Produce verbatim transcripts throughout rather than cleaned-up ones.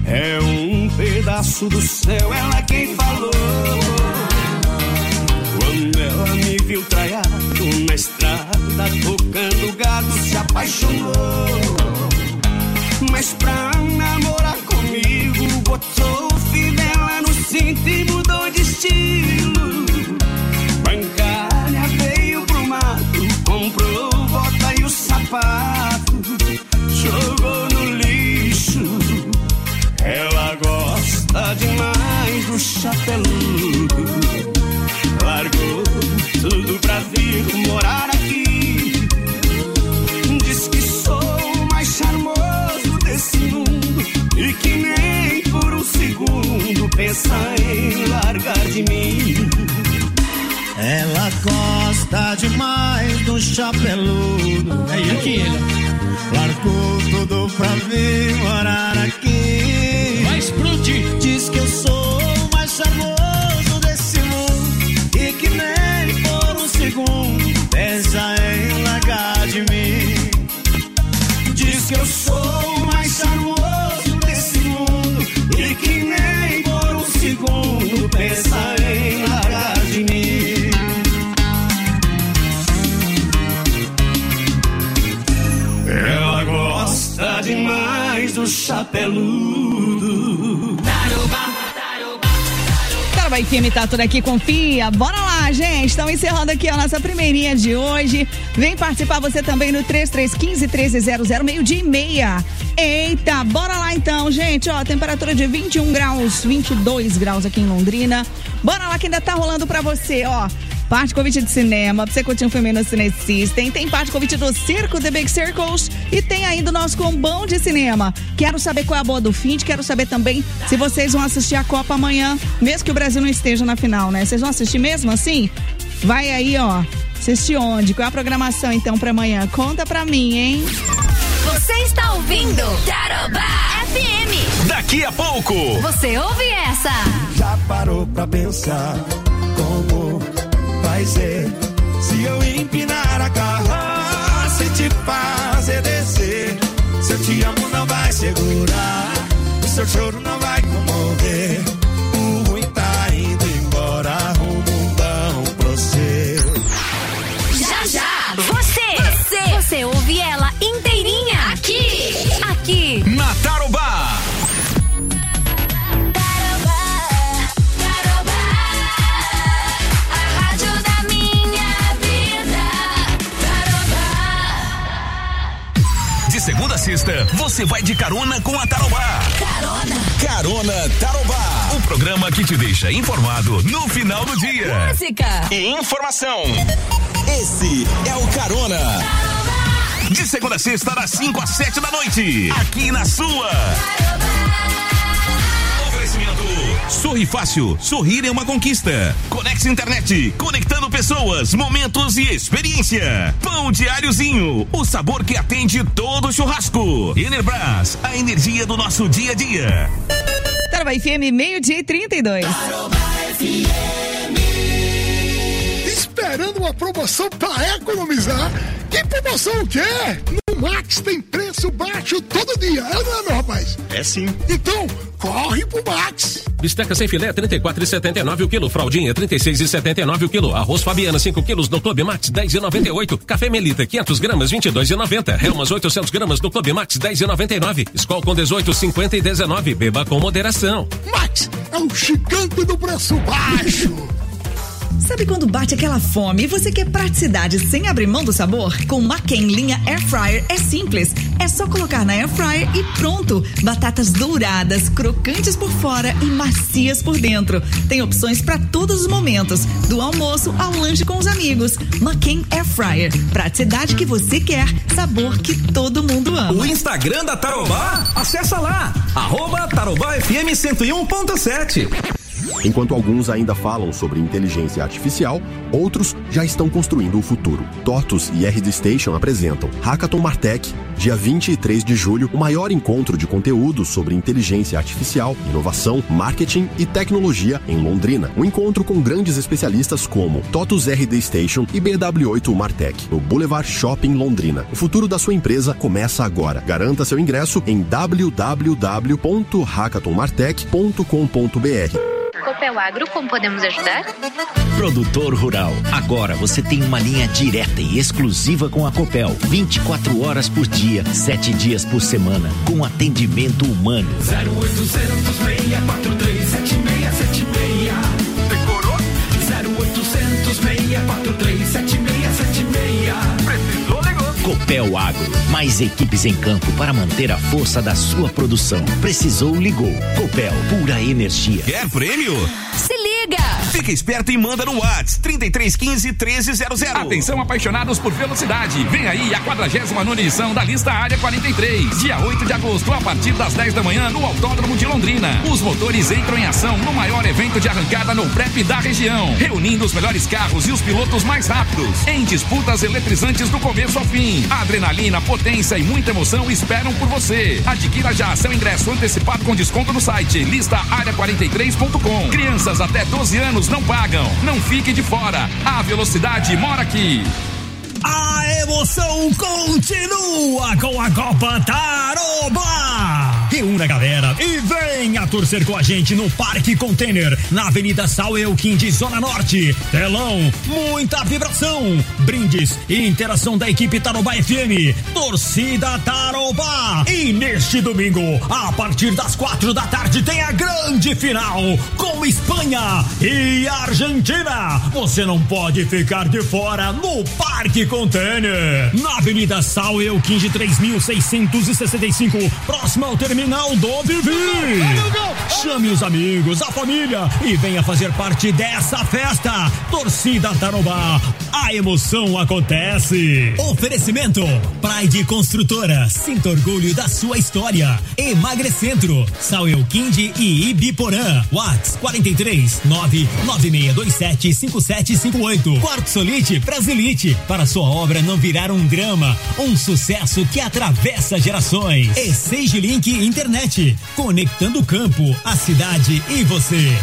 é um pedaço do céu, ela quem falou. Quando ela me viu traiado na estrada, tocando gado, se apaixonou. Mas pra namorar comigo, botou o fio dela no cinto e mudou de estilo. Bancária veio pro mato, comprou bota e o sapato, jogou no lixo. Ela gosta demais do chapeludo, largou tudo pra vir morar aqui. Diz que sou o mais charmoso desse mundo e que nem por um segundo pensa em largar de mim. Ela gosta demais do chapeludo. É aquele. Largou tudo pra vir morar aqui. Vai explodir. Diz que eu sou o mais charmoso desse mundo e que nem por um segundo pensa em largar de mim. Diz que eu sou o mais charmoso desse mundo e que nem por um segundo pensa em largar de mim. Ela gosta demais do chapeludo. Tarobá F M tá tudo aqui, confia. Bora lá, gente. Estamos encerrando aqui a nossa primeirinha de hoje. Vem participar você também no três três um cinco, um três zero zero, meio-dia e meia. Eita, bora lá então, gente. Ó, temperatura de vinte e um graus, vinte e dois graus aqui em Londrina. Bora lá que ainda tá rolando pra você, ó. Parte convite de cinema, pra você curtir um filme no Cine System. Tem parte convite do Circo The Big Circles e tem ainda o nosso combão de cinema. Quero saber qual é a boa do fim, quero saber também se vocês vão assistir a Copa amanhã, mesmo que o Brasil não esteja na final, né? Vocês vão assistir mesmo assim? Vai aí, ó. Assistir onde? Qual é a programação então pra amanhã? Conta pra mim, hein? Você está ouvindo Tarobá F M. Daqui a pouco você ouve essa. Já parou pra pensar como vai ser se eu empinar a carroça e te fazer descer? Se eu te amo não vai segurar, o seu choro não vai comover. O ruim tá indo embora, rumo um bom pra você. Já já, você, você, você ouve ela inteirinha aqui, aqui na Tarobá. Segunda a sexta, você vai de carona com a Tarobá. Carona. Carona Tarobá. O programa que te deixa informado no final do dia. Música e informação. Esse é o Carona. Tarobá. De segunda a sexta, das cinco às sete da noite. Aqui na sua. Tarobá. Oferecimento. Sorri Fácil. Sorrir é uma conquista. Conex Internet. Conectando pessoas, momentos e experiência. Pão Diáriozinho. O sabor que atende todo churrasco. Enerbras. A energia do nosso dia a dia. Tarobá F M, meio-dia e trinta e dois. Tarobá F M. Esperando uma promoção para economizar? Que promoção o quê? No Max tem preço baixo todo dia, é ou não é, meu rapaz? É sim. Então, corre pro Max. Bisteca sem filé, trinta e quatro reais e setenta e nove centavos o quilo. Fraldinha, trinta e seis reais e setenta e nove centavos o quilo. Arroz Fabiana, cinco quilos no Clube Max, dez reais e noventa e oito centavos. Café Melita, quinhentas gramas, vinte e dois reais e noventa centavos. Helmas, oitocentas gramas no Clube Max, dez reais e noventa e nove centavos. Skol com dezoito, cinquenta e dezenove. Beba com moderação. Max é um gigante do preço baixo. Sabe quando bate aquela fome e você quer praticidade sem abrir mão do sabor? Com McCain linha Air Fryer é simples. É só colocar na Air Fryer e pronto. Batatas douradas, crocantes por fora e macias por dentro. Tem opções para todos os momentos, do almoço ao lanche com os amigos. McCain Air Fryer. Praticidade que você quer, sabor que todo mundo ama. O Instagram da Tarobá? Acessa lá. Arroba Tarobá F M cento e um ponto sete. Enquanto alguns ainda falam sobre inteligência artificial, outros já estão construindo o futuro. TOTUS e R D Station apresentam Hackathon Martech, dia vinte e três de julho, o maior encontro de conteúdo sobre inteligência artificial, inovação, marketing e tecnologia em Londrina. Um encontro com grandes especialistas como TOTUS R D Station e B W oito Martech, no Boulevard Shopping Londrina. O futuro da sua empresa começa agora. Garanta seu ingresso em w w w ponto hackathon martech ponto com ponto b r. Copel Agro, como podemos ajudar? Produtor rural, agora você tem uma linha direta e exclusiva com a Copel, vinte e quatro horas por dia, sete dias por semana, com atendimento humano. zero oitocentos, seis quatro três, sete seis sete seis. Decorou? zero oitocentos, seis quatro três, sete seis sete seis. Precisou, ligou. Copel Agro, mais equipes em campo para manter a força da sua produção. Precisou, ligou. Copel, pura energia. Quer prêmio? Se liga! Fica esperto e manda no WhatsApp trinta e três quinze, treze zero zero. Atenção, apaixonados por velocidade. Vem aí a quadragésima nona edição da lista Área quarenta e três. Dia oito de agosto, a partir das dez da manhã, no Autódromo de Londrina. Os motores entram em ação no maior evento de arrancada no prep da região, reunindo os melhores carros e os pilotos mais rápidos, em disputas eletrizantes do começo ao fim. Adrenalina, potência e muita emoção esperam por você. Adquira já seu ingresso antecipado com desconto no site lista área quarenta e três ponto com. Crianças até doze anos não pagam. Não fique de fora. A velocidade mora aqui. A emoção continua com a Copa Tarobá. Reúna a galera e venha torcer com a gente no Parque Container, na Avenida Sal Elquim, Zona Norte. Telão, muita vibração, brindes e interação da equipe Tarobá F M. Torcida Tarobá. E neste domingo, a partir das quatro da tarde, tem a grande final com Espanha e Argentina. Você não pode ficar de fora no Parque Container, na Avenida Sal Elquim, três mil seiscentos e sessenta e cinco, próximo ao terminal do Vivi. Chame os amigos, a família e venha fazer parte dessa festa. Torcida Tarobá, a emoção acontece. Oferecimento Pride Construtora, sinta orgulho da sua história. Emagrecentro, Sal Elquim e Ibiporã. WhatsApp quarenta e três, nove nove seis dois sete, cinco sete cinco oito. Quarto Solite Brasilite, para sua obra não virar um drama, um sucesso que atravessa gerações. E Sage Link Internet, conectando o campo, a cidade e você.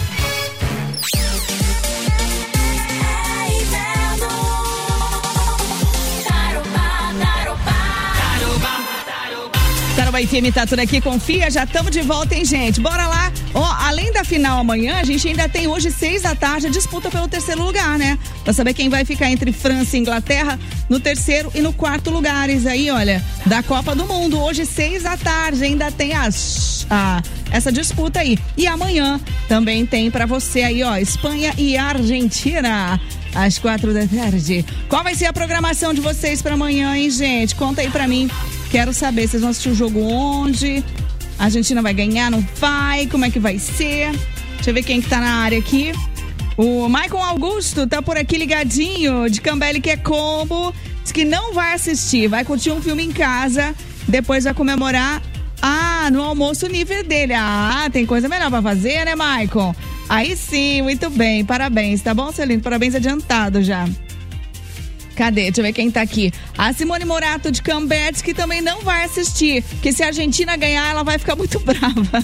Tarobá F M tá tudo aqui, confia, já estamos de volta, hein, gente? Bora lá. Ó, além da final amanhã, a gente ainda tem hoje, seis da tarde, a disputa pelo terceiro lugar, né? Pra saber quem vai ficar entre França e Inglaterra no terceiro e no quarto lugares aí, olha, da Copa do Mundo. Hoje, seis da tarde, ainda tem as, a, essa disputa aí. E amanhã também tem pra você aí, ó, Espanha e Argentina, às quatro da tarde. Qual vai ser a programação de vocês pra amanhã, hein, gente? Conta aí pra mim. Quero saber, vocês vão assistir o jogo onde? A Argentina vai ganhar, não vai? Como é que vai ser? Deixa eu ver quem que tá na área aqui. O Maicon Augusto tá por aqui ligadinho, de Cambele, que é combo. Diz que não vai assistir, vai curtir um filme em casa, depois vai comemorar, ah, no almoço nível dele. Ah, tem coisa melhor pra fazer, né, Maicon? Aí sim, muito bem, parabéns, tá bom, seu lindo? Parabéns adiantado já. Cadê? Deixa eu ver quem tá aqui. A Simone Morato de Cambetes, que também não vai assistir, porque se a Argentina ganhar, ela vai ficar muito brava.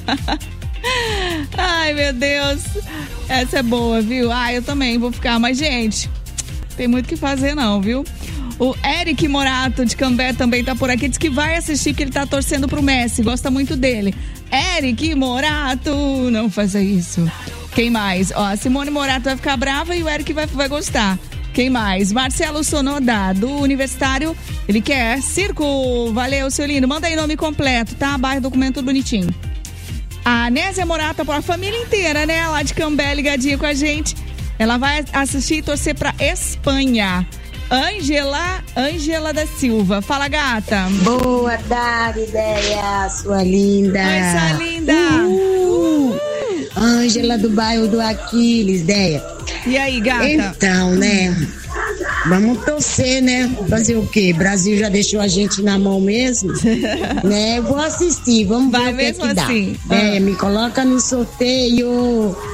Ai, meu Deus. Essa é boa, viu? Ah, eu também vou ficar, mas, gente, tem muito o que fazer não, viu? O Eric Morato de Cambé também tá por aqui, diz que vai assistir, que ele tá torcendo pro Messi, gosta muito dele. Eric Morato, não faça isso. Quem mais? Ó, a Simone Morato vai ficar brava e o Eric vai, vai gostar. Quem mais? Marcelo Sonoda, do Universitário, ele quer circo. Valeu, seu lindo. Manda aí nome completo, tá? Bairro, documento bonitinho. A Nésia Morata, a família inteira, né? Lá de Cambé, ligadinha com a gente. Ela vai assistir e torcer pra Espanha. Ângela, Ângela da Silva. Fala, gata. Boa tarde, Ideia, sua linda. Oi, sua linda. Uh, Ângela do bairro do Aquiles, Ideia. E aí, gata? Então, né? Vamos torcer, né? Fazer o quê? Brasil já deixou a gente na mão mesmo, né? Eu vou assistir, vamos Vai ver o que, mesmo é que dá. assim. É, ah. Me coloca no sorteio.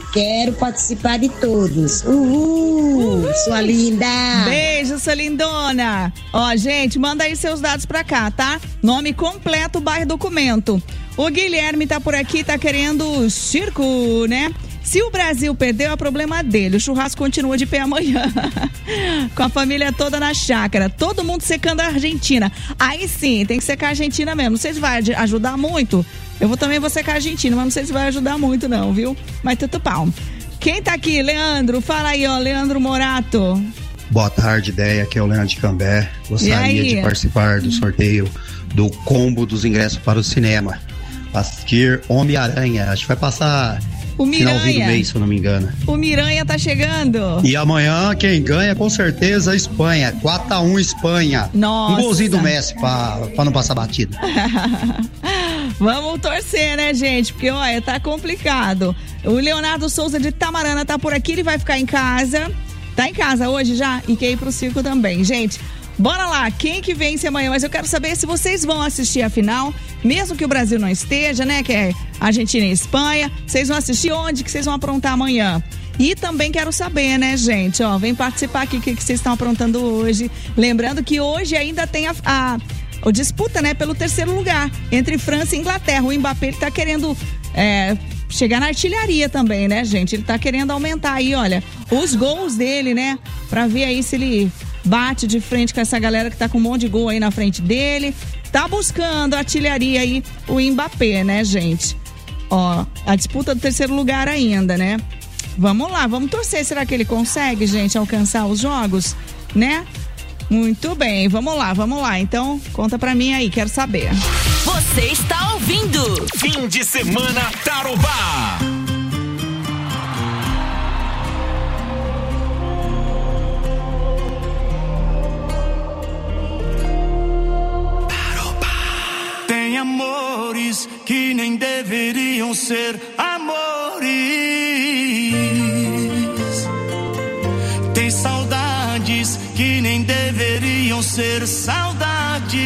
Quero participar de todos. Uhul, Uhul. Sua linda. Beijo, sua lindona. Ó, gente, manda aí seus dados pra cá, tá? Nome completo, bairro, documento. O Guilherme tá por aqui, tá querendo circo, né? Se o Brasil perdeu, é problema dele. O churrasco continua de pé amanhã. Com a família toda na chácara. Todo mundo secando a Argentina. Aí sim, tem que secar a Argentina mesmo. Não sei se vai ajudar muito. Eu vou também vou secar a Argentina, mas não sei se vai ajudar muito não, viu? Mas tudo pau. Quem tá aqui? Leandro, fala aí, ó. Leandro Morato. Boa tarde, ideia. Aqui é o Leandro de Cambé. Gostaria de participar do sorteio do combo dos ingressos para o cinema. Assistir Homem-Aranha. Acho que vai passar... O Miranha. Finalzinho do mês, se eu não me engano. O Miranha tá chegando. E amanhã quem ganha com certeza a Espanha. quatro a um Espanha. Nossa. Um golzinho do Messi pra, pra não passar batida. Vamos torcer, né, gente? Porque, olha, tá complicado. O Leonardo Souza de Tamarana tá por aqui, ele vai ficar em casa. Tá em casa hoje já? E quer ir pro circo também. Gente, bora lá, quem que vence amanhã? Mas eu quero saber se vocês vão assistir a final, mesmo que o Brasil não esteja, né? Que é Argentina e Espanha. Vocês vão assistir onde que vocês vão aprontar amanhã? E também quero saber, né, gente? Ó, vem participar aqui, o que, que vocês estão aprontando hoje. Lembrando que hoje ainda tem a, a, a disputa, né, pelo terceiro lugar entre França e Inglaterra. O Mbappé, ele tá querendo é, chegar na artilharia também, né, gente? Ele tá querendo aumentar aí, olha, os gols dele, né? Pra ver aí se ele bate de frente com essa galera que tá com um monte de gol aí na frente dele. Tá buscando a artilharia aí, o Mbappé, né, gente? Ó, a disputa do terceiro lugar ainda, né? Vamos lá, vamos torcer. Será que ele consegue, gente, alcançar os jogos, né? Muito bem, vamos lá, vamos lá. Então, conta pra mim aí, quero saber. Você está ouvindo Fim de Semana Tarobá. Tem amores que nem deveriam ser amores. Tem saudades que nem deveriam ser saudades.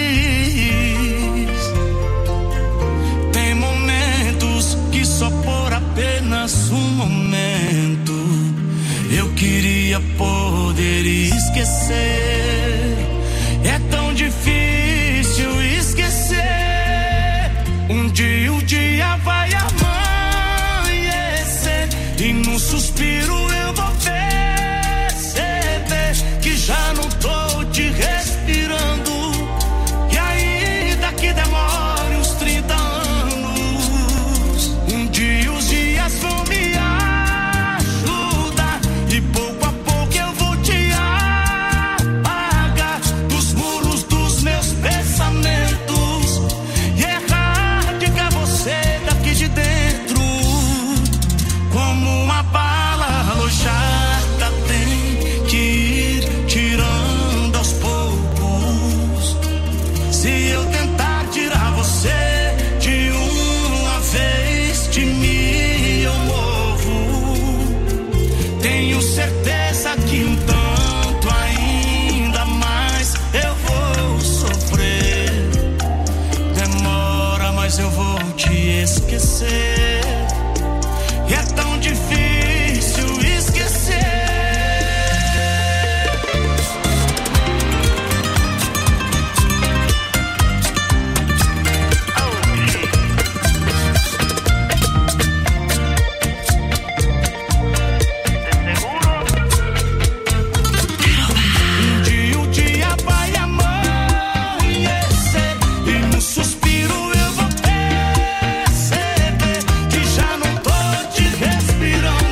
Tem momentos que só por apenas um momento eu queria poder esquecer. É tão difícil esquecer. Um dia, um dia vai amanhecer e num suspiro eu vou perceber que já não tô te respirando. E ainda que demore uns trinta anos, um dia os dias vão me ajudar e pouco a pouco eu vou te apagar dos muros dos meus pensamentos. E erradicar você daqui de dentro, como uma bala alojada tem que ir tirando aos poucos. Se eu tentar tirar você de uma vez, de mim eu morro. Tenho certeza que um tanto ainda mais eu vou sofrer. Demora, mas eu vou te esquecer. E é tão difícil esquecer. Um dia, um dia vai amanhecer e no suspiro eu vou perceber que já não tô te respirando.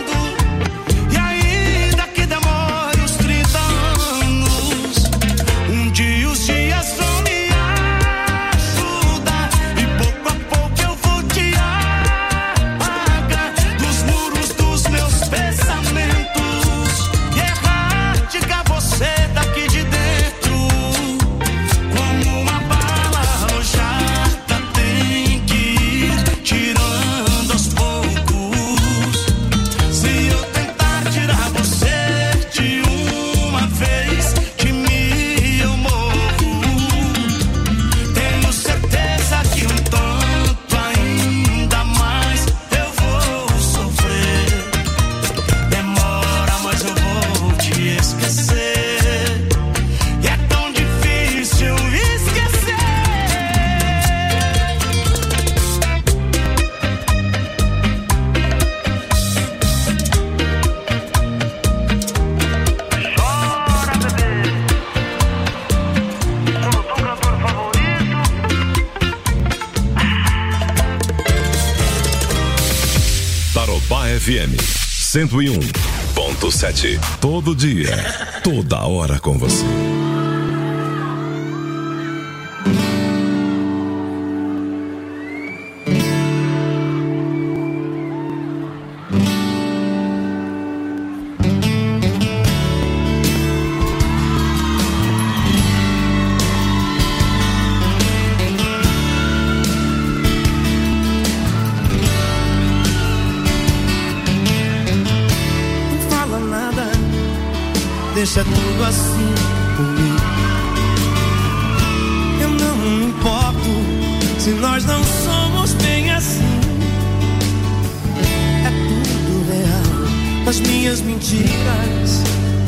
Tarobá F M cento e um ponto sete. Todo dia, toda hora com você. Deixa tudo assim por mim. Eu não me importo se nós não somos bem assim. É tudo real, das minhas mentiras.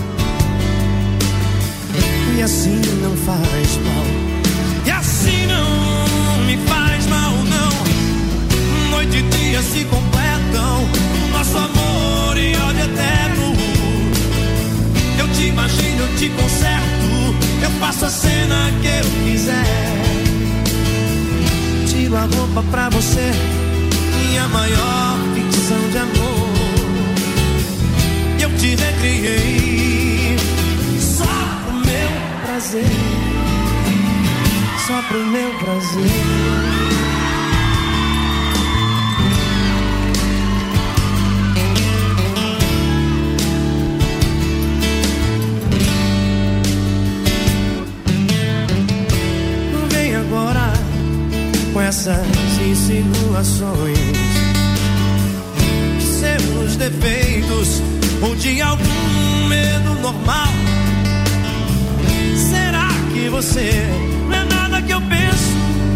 E assim não faz mal. E assim não me faz mal, não. Noite e dia se completam. Nosso amor e ódio eterno. Eu te imagino, eu te conserto. Eu faço a cena que eu quiser. Tiro a roupa pra você, minha maior ficção de amor. Eu te recriei só pro meu prazer. Só pro meu prazer. Com essas insinuações de seus defeitos ou de algum medo normal. Será que você não é nada que eu penso?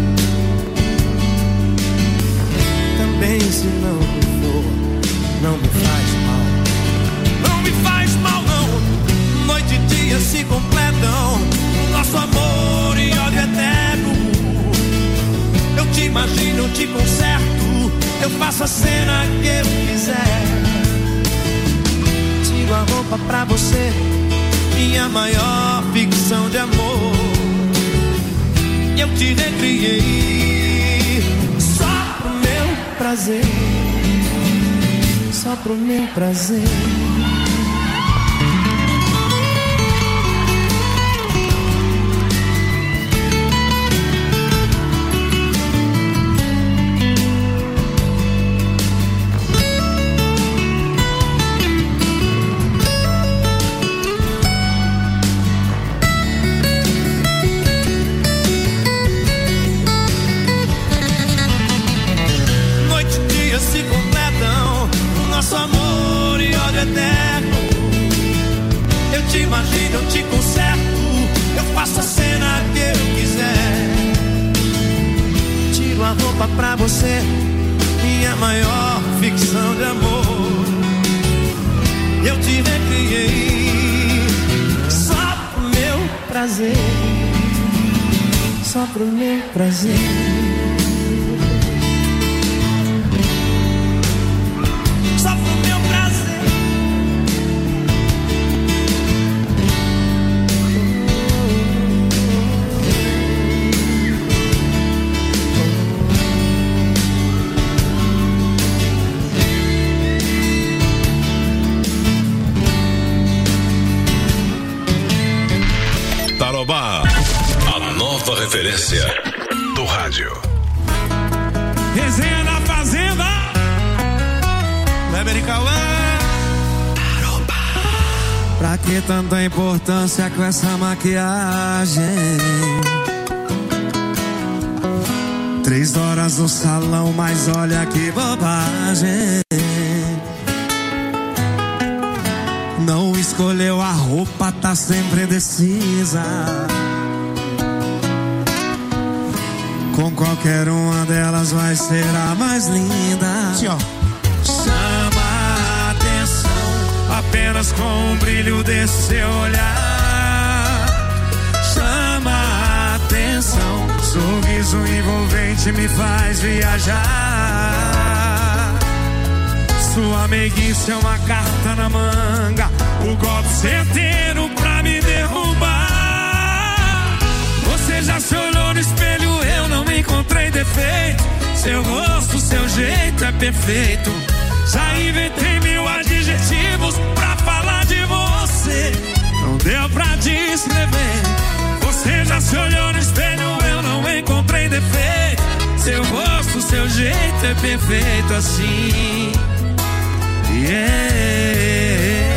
Também se não for, não me faz mal. Não me faz mal não. Noite e dia se completam. Nosso amor e ódio eterno. Eu te imagino, eu te conserto. Eu faço a cena que eu quiser. Tiro a roupa pra você, minha maior ficção de amor. Eu te recriei só pro meu prazer. Só pro meu prazer. Imagina, eu te conserto. Eu faço a cena que eu quiser. Tiro a roupa pra você, minha maior ficção de amor. Eu te recriei só pro meu prazer. Só pro meu prazer. Tarobá, a nova referência do rádio. Resenha na Fazenda, Weber e Cauã. Tarobá. Pra que tanta importância com essa maquiagem? Três horas no salão, mas olha que bobagem. Não escolheu a roupa, tá sempre indecisa. Com qualquer uma delas vai ser a mais linda. Sim, ó. Chama a atenção apenas com o brilho desse seu olhar. Chama a atenção, sorriso envolvente me faz viajar. Sua meiguice é uma carta na manga, o golpe certeiro pra me derrubar. Você já se olhou no espelho, eu não encontrei defeito. Seu rosto, seu jeito é perfeito. Já inventei mil adjetivos pra falar de você. Não deu pra descrever. Você já se olhou no espelho, eu não encontrei defeito. Seu rosto, seu jeito é perfeito assim. Yeah.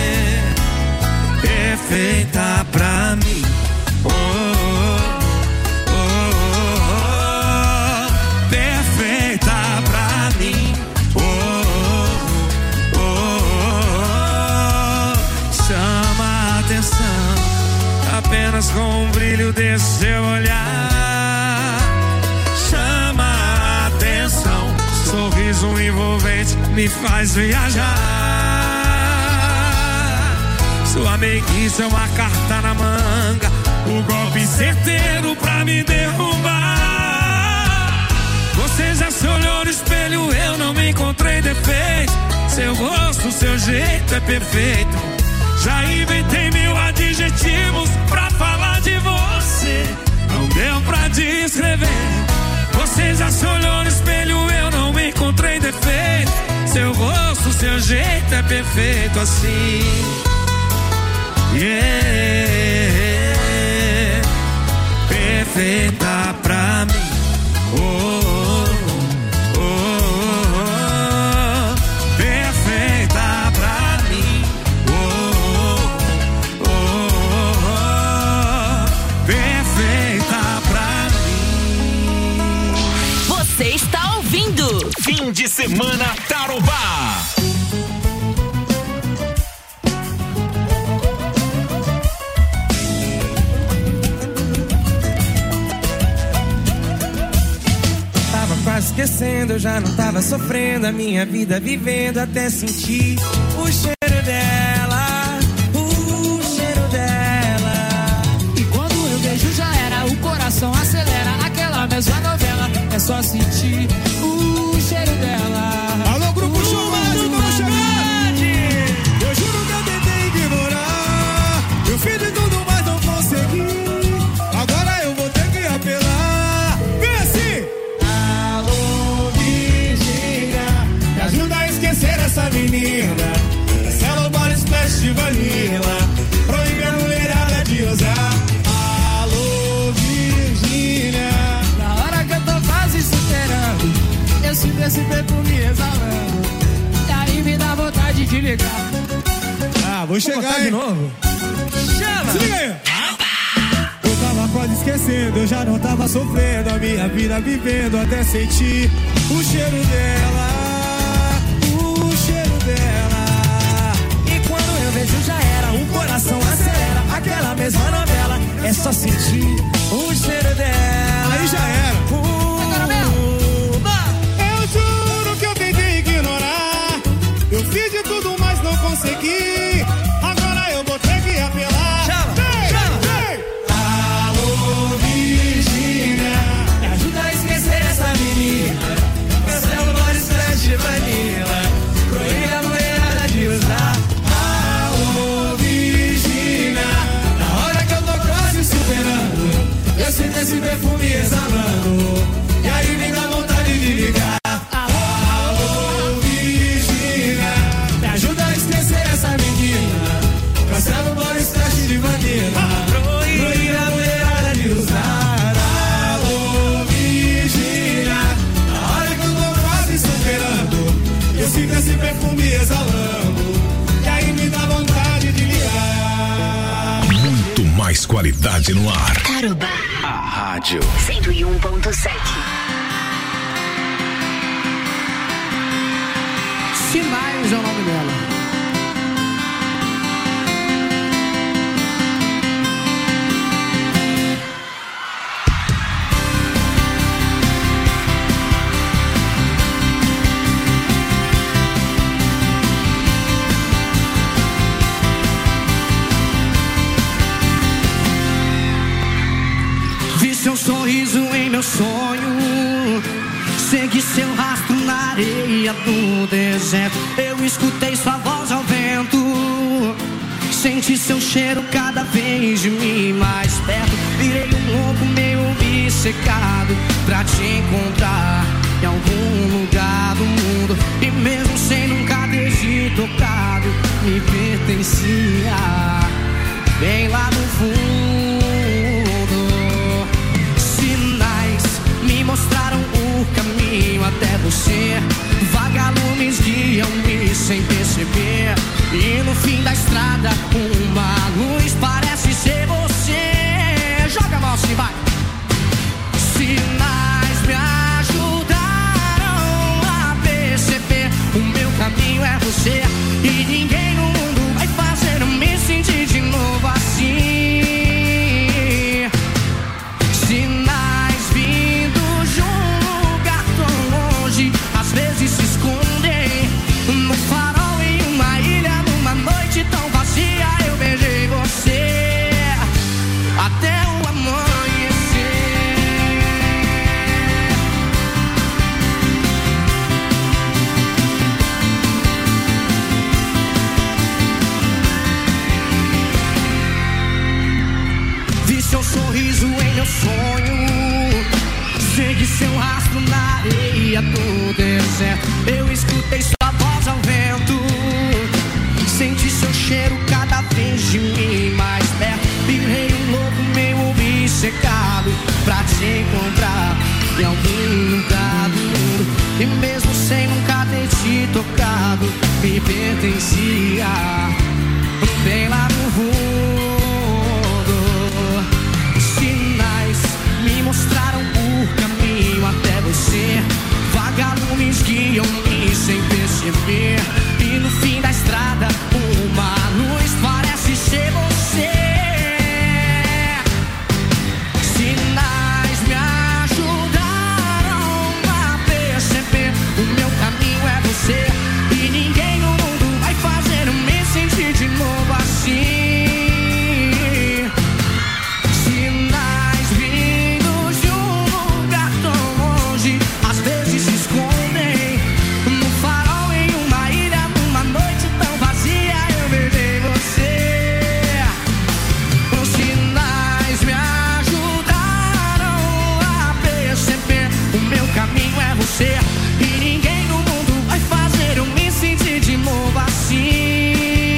Perfeita pra mim. Oh, oh, oh, oh. Perfeita pra mim. Oh, oh, oh, oh. Chama a atenção apenas com o brilho desse seu olhar. Chama a atenção. Sorriso envolvente me faz viajar. Sua meiguice é uma carta na manga, o golpe certeiro pra me derrubar. Você já se olhou no espelho, eu não me encontrei defeito. Seu rosto, seu jeito é perfeito. Já inventei mil adjetivos pra falar de você. Não deu pra descrever. Você já se olhou no espelho, eu não me encontrei defeito. Seu rosto, seu jeito é perfeito assim. Yeah, perfeita pra mim. Oh, oh, oh, oh. Perfeita pra mim. Oh, oh, oh, oh. Perfeita pra mim. Você está ouvindo Fim de Semana Tarobá. Esquecendo, eu já não tava sofrendo a minha vida, vivendo até sentir o cheiro dela, o cheiro dela. E quando eu vejo já era, o coração acelera, aquela mesma novela, é só sentir o cheiro dela. Alô, grupo uh, Chumado, vamos chegar! Eu juro que eu tentei ignorar, eu fiz de tudo, mas não consegui. Agora eu vou ter que apelar. Vem assim! Ajuda a esquecer essa menina. Essa bora splash de vanilla. Proíbe a mulherada de usar. Alô, Virgínia. Na hora que eu tô quase superando, eu sinto esse perfume exalando. E aí me dá vontade de ligar. Ah, vou chegar de novo. Chama! Se liga aí. Eu tava quase esquecendo, eu já não tava sofrendo a minha vida, vivendo até sentir o cheiro dela. E quando eu vejo já era, o coração acelera, aquela mesma novela, é só sentir o cheiro dela. Aí já era. uh, Eu juro que eu tentei ignorar, eu fiz de tudo, mas não consegui. Agora eu vou ter que apelar. Chama, vem, chama. Vem. Alô, Virgínia, me ajuda a esquecer essa menina. Cancela o body splash de vanilla. Proíbe a mulherada de usar. Alô, Virgínia, na hora que eu tô quase superando, eu sinto esse perfume exalando. E aí me dá vontade de ligar. alô, Virgínia, me ajuda a esquecer essa menina. Cancela o body splash de vanilla. Proíbe a mulherada de usar. Alô, Virgínia, na hora que eu tô quase superando, eu sinto esse perfume exalando. E aí me dá vontade de ligar. Muito mais qualidade no ar. Tarobá. A rádio cento e um ponto sete. Sinais é o nome dela. Seu sorriso em meu sonho, segui seu rastro na areia do deserto. Eu escutei sua voz ao vento, senti seu cheiro cada vez de mim mais perto. Virei um louco meio obcecado pra te encontrar em algum lugar do mundo. E mesmo sem você. E ninguém no mundo vai fazer eu me sentir de novo assim. Sinais vindo de um lugar tão longe, às vezes se escondem no farol em uma ilha, numa noite tão vazia. Eu beijei você até o amanhecer. Vi seu sorriso em meu sonho, segui seu rastro na areia do deserto. Eu escutei sua voz ao vento, senti seu cheiro cada vez de mim mais perto. Virei um louco meio obcecado pra te encontrar em algum lugar do mundo. E mesmo sem nunca ter te tocado, me pertencia bem lá no fundo. Sinais me mostraram o caminho até você. Vagalumes guiam-me sem perceber. E no fim da estrada uma luz parece ser você. Sinais me ajudaram a perceber o meu caminho é você. E ninguém no mundo vai fazer eu me sentir de novo assim. Sinais vindos de um lugar tão longe, às vezes se escondem no farol em uma ilha, numa noite tão vazia. Eu beijei você. Os sinais me ajudaram a perceber o meu caminho é você. E ninguém no mundo vai fazer eu me sentir de novo assim.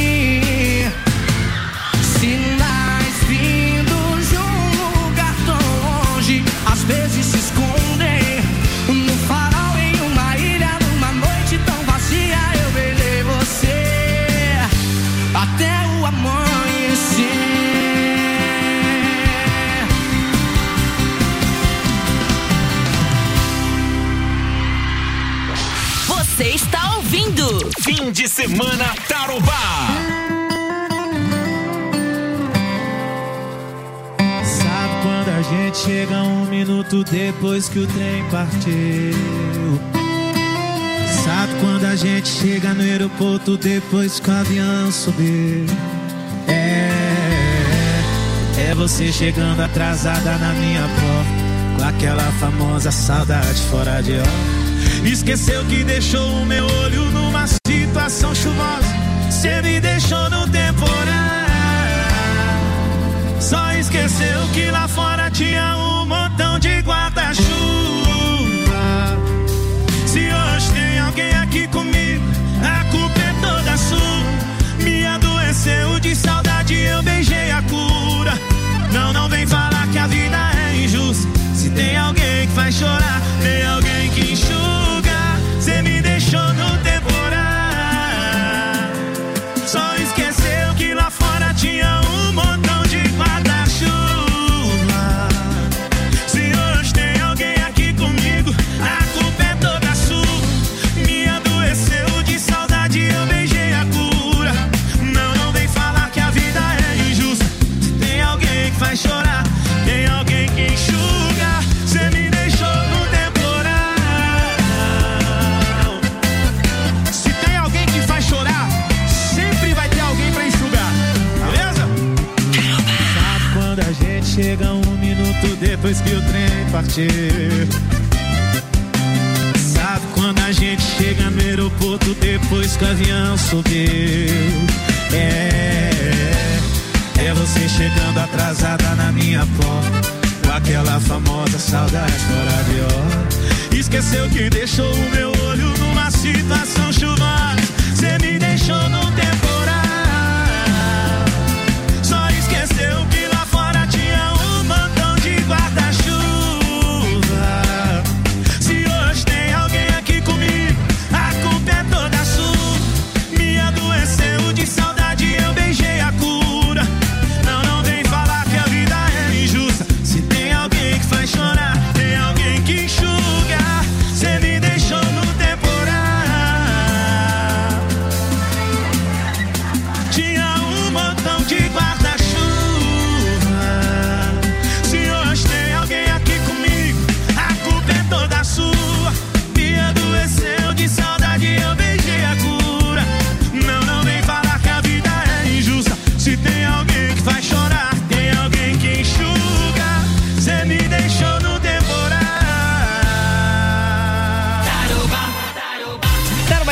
Sinais vindos de um lugar tão longe, às vezes se escondem no farol em uma ilha, numa noite tão vazia. Eu beijei você até o amanhecer. Você está ouvindo Fim de Semana Tarobá. Sabe quando a gente chega um minuto depois que o trem partiu? Sabe quando a gente chega no aeroporto depois que o avião subiu? É, é você chegando atrasada na minha porta, com aquela famosa saudade fora de hora. Esqueceu que deixou o meu olho numa situação chuvosa. Cê me deixou no temporal. Só esqueceu que lá fora tinha um montão de guarda-chuva. Se hoje tem alguém aqui comigo, a culpa é toda sua. Me adoeceu de saudade, eu beijei a cura. Não, não vem falar que a vida é injusta. Se tem alguém que faz chorar, tem alguém que enxuga. Cê me deixou no temporal. Só esqueceu que lá fora tinha um montão de guarda-chuva. Se hoje tem alguém aqui comigo, a culpa é toda sua. Me adoeceu de saudade, eu beijei a cura. Não, não vem falar que a vida é injusta. Se tem alguém que faz chorar, tem alguém que enxuga. Cê me deixou no temporal. Se tem alguém que faz chorar, sempre vai ter alguém pra enxugar, beleza? Sabe quando a gente chega um minuto depois que o trem partiu? Sabe quando a gente chega no aeroporto depois que o avião subiu? É, é você chegando atrasada na minha porta, com aquela famosa saudade fora de hora. Esqueceu que deixou o meu olho numa situação chuvosa. Cê me deixou no temporal. Só esqueceu que lá fora tinha um montão de guarda-chuva. Se hoje tem alguém aqui comigo, a culpa é toda sua. Me adoeceu de saudade, eu beijei a cura. Não, não vem falar que a vida é injusta. Se tem alguém que faz chorar, tem alguém que enxuga. Cê me deixou no temporal.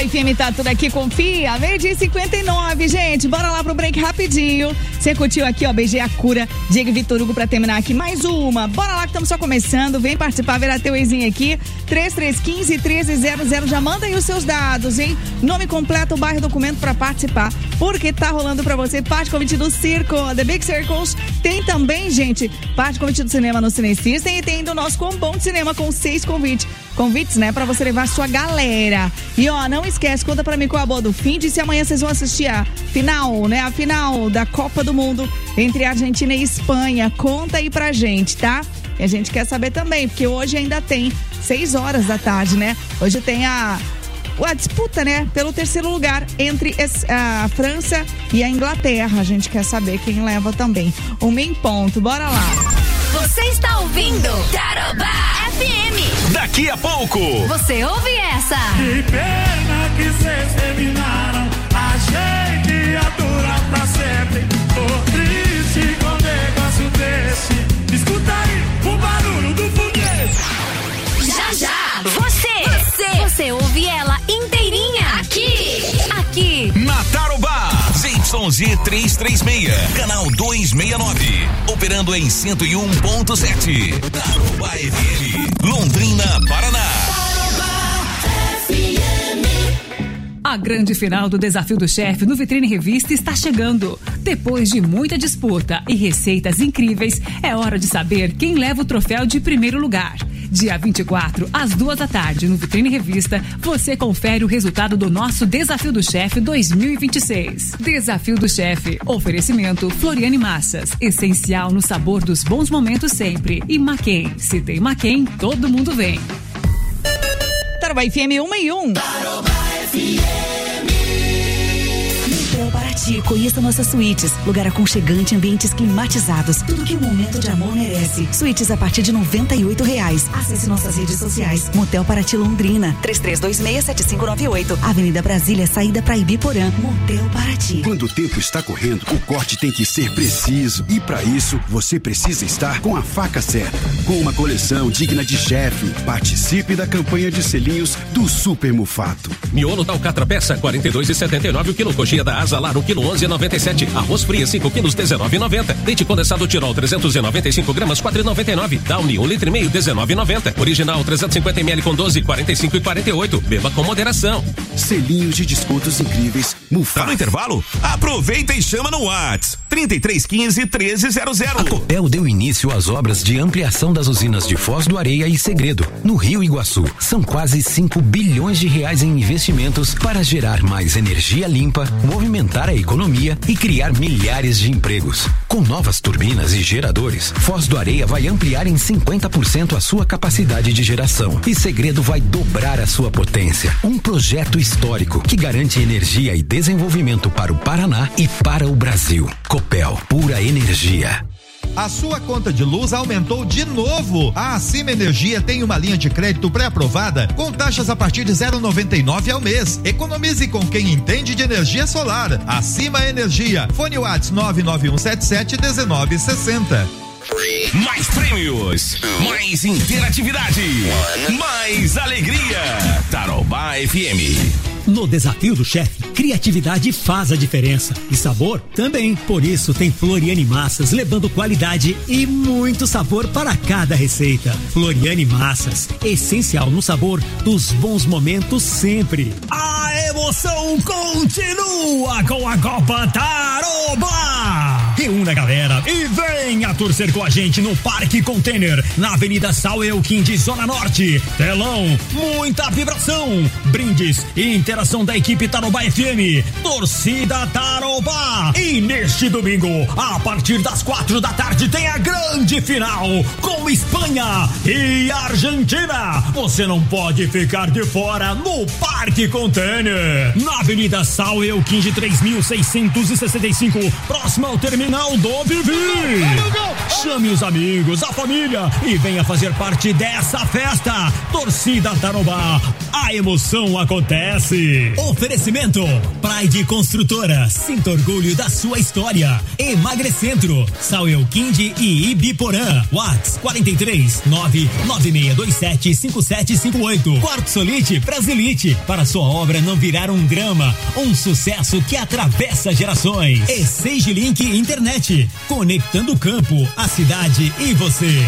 F M tá tudo aqui, confia. Meio-dia e cinquenta e nove, gente. Bora lá pro break rapidinho. Você curtiu aqui, ó, B G A Cura, Diego e Vitor Hugo pra terminar aqui mais uma. Bora lá que estamos só começando. Vem participar, virar teu exinho aqui. três três um cinco, um três zero zero. Já manda aí os seus dados, hein? Nome completo, bairro, documento pra participar. Porque tá rolando pra você parte convite do Circo, The Big Circles. Tem também, gente, parte convite do cinema no Cine System e tem do nosso combão de cinema com seis convites. Convites, né, pra você levar sua galera. E ó, não esquece, conta pra mim qual é a boa do fim de se amanhã vocês vão assistir a final, né, a final da Copa do Mundo entre Argentina e Espanha. Conta aí pra gente, tá? E a gente quer saber também, porque hoje ainda tem seis horas da tarde, né? Hoje tem a a disputa, né, pelo terceiro lugar entre a França e a Inglaterra. A gente quer saber quem leva também. Um em ponto, bora lá. Você está ouvindo Tarobá F M. Daqui a pouco você ouve essa. Que pena que vocês terminaram. A gente ia durar pra sempre. Tô triste com um negócio desse. Escuta aí o barulho do foguete. Já já você, você, você ouve ela inteirinha aqui, aqui na Tarobá. Z Y Z trezentos e trinta e seis, canal duzentos e sessenta e nove, operando em cento e um ponto sete. Tarobá F M, Londrina, Paraná. A grande final do Desafio do Chefe no Vitrine Revista está chegando. Depois de muita disputa e receitas incríveis, é hora de saber quem leva o troféu de primeiro lugar. Dia vinte e quatro, às duas da tarde, no Vitrine Revista, você confere o resultado do nosso Desafio do Chefe dois mil e vinte e seis. Desafio do Chefe. Oferecimento Floriane Massas. Essencial no sabor dos bons momentos sempre. E Maquem. Se tem Maquem, todo mundo vem. Tarobá F M um e um. Tarobá F M. Motel Paraty, conheça nossas suítes. Lugar aconchegante, ambientes climatizados. Tudo que um momento de amor merece. Suítes a partir de noventa e oito reais. Acesse nossas redes sociais. Motel Paraty Londrina. três três dois seis, sete cinco nove oito. Avenida Brasília, saída pra Ibiporã. Motel Paraty. Quando o tempo está correndo, o corte tem que ser preciso. E para isso, você precisa estar com a faca certa. Com uma coleção digna de chefe. Participe da campanha de selinhos do Super Mufato. Miolo da Alcatra Peça, quarenta e dois e setenta e nove o quilo. Coxinha da Asa Lar, o quilo onze e noventa e sete. Arroz fria, cinco quilos, dezenove e noventa. Leite condensado Tirol, trezentos e noventa e cinco gramas, quatro e noventa e nove. Downy, um litro e meio, dezenove e noventa. Original, trezentos e cinquenta mililitros com doze, quarenta e cinco e quarenta e oito. Beba com moderação. Selinhos de descontos incríveis. Mufato. Tá no intervalo? Aproveita e chama no WhatsApp. trinta e três quinze, treze zero zero. A Copel deu início às obras de ampliação das usinas de Foz do Areia e Segredo, no Rio Iguaçu. São quase cinco bilhões de reais em investimentos para gerar mais energia limpa, movimentar a economia e criar milhares de empregos. Com novas turbinas e geradores, Foz do Areia vai ampliar em cinquenta por cento a sua capacidade de geração e Segredo vai dobrar a sua potência. Um projeto histórico que garante energia e desenvolvimento para o Paraná e para o Brasil. Copel, pura energia. A sua conta de luz aumentou de novo. A Acima Energia tem uma linha de crédito pré-aprovada com taxas a partir de zero vírgula noventa e nove ao mês. Economize com quem entende de energia solar. Acima Energia. Fone WhatsApp nove nove um sete sete um nove seis zero. Mais prêmios, mais interatividade, mais alegria. Tarobá F M. No Desafio do Chefe, criatividade faz a diferença e sabor também. Por isso tem Floriane Massas levando qualidade e muito sabor para cada receita. Floriane Massas, essencial no sabor dos bons momentos sempre. A emoção continua com a Copa Tarobá. Reúna a galera e venha torcer com a gente no Parque Container, na Avenida Sal Elquim, Zona Norte. Telão, muita vibração, brindes e interação da equipe Tarobá F M, torcida Tarobá. E neste domingo, a partir das quatro da tarde, tem a grande final com Espanha e Argentina. Você não pode ficar de fora no Parque Container, na Avenida Sal Elquim, três mil seiscentos e sessenta e cinco, próximo ao terminal final do Vivi. Chame os amigos, a família e venha fazer parte dessa festa. Torcida Tarobá, a emoção acontece. Oferecimento Pride Construtora, sinta orgulho da sua história. Emagrecentro, Sauel Quinde e Ibiporã. Whats quarenta e três, nove nove seis dois sete, cinco sete cinco oito. Quartzolite Brasilite, para sua obra não virar um drama, um sucesso que atravessa gerações. E Sage Link Internet, conectando o campo, a cidade e você.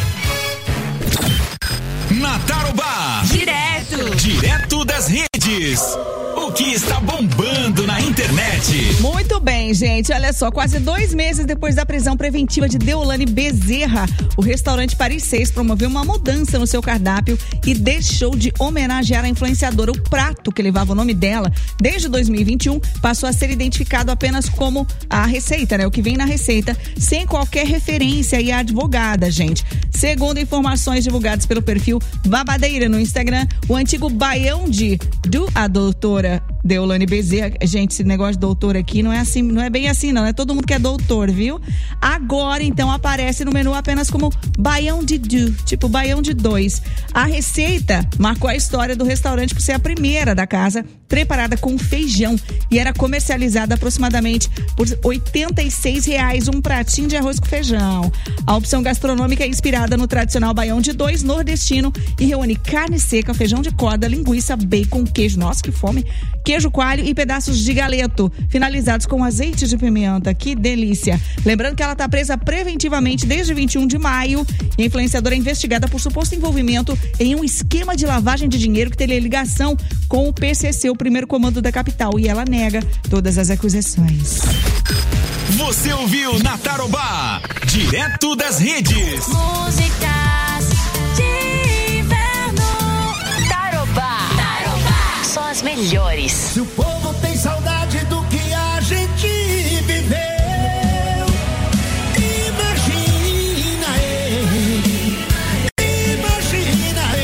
Na Tarobá. Direto. Direto das redes. O que está bombando na internet? Muito bem, gente. Olha só, quase dois meses depois da prisão preventiva de Deolane Bezerra, o restaurante Paris seis promoveu uma mudança no seu cardápio e deixou de homenagear a influenciadora. O prato que levava o nome dela desde dois mil e vinte e um passou a ser identificado apenas como a receita, né? O que vem na receita, sem qualquer referência e a advogada, gente. Segundo informações divulgadas pelo perfil Babadeira no Instagram, o antigo baião de do a doutora Deolane Bezerra, gente, esse negócio de doutor aqui não é assim, não é bem assim não, é todo mundo que é doutor, viu? Agora então aparece no menu apenas como baião de du, tipo baião de dois. A receita marcou a história do restaurante por ser a primeira da casa preparada com feijão e era comercializada aproximadamente por oitenta e seis reais um pratinho de arroz com feijão. A opção gastronômica é inspirada no tradicional baião de dois nordestino e reúne carne seca, feijão de corda, linguiça, bacon, queijo, nossa que fome, queijo coalho e pedaços de galeto, finalizados com azeite de pimenta. Que delícia! Lembrando que ela está presa preventivamente desde vinte e um de maio e a influenciadora é investigada por suposto envolvimento em um esquema de lavagem de dinheiro que teria ligação com o P C C, o primeiro comando da capital, e ela nega todas as acusações. Você ouviu na Tarobá, direto das redes. Músicas de inverno. Tarobá. Tarobá. Só as melhores. Se o povo tem saudade do que a gente viveu, imagina ele, imagina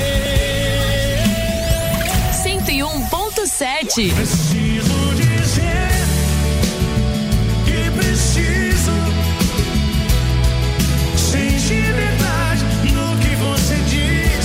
ele. cento e um ponto sete. Preciso dizer que preciso sentir verdade no que você diz.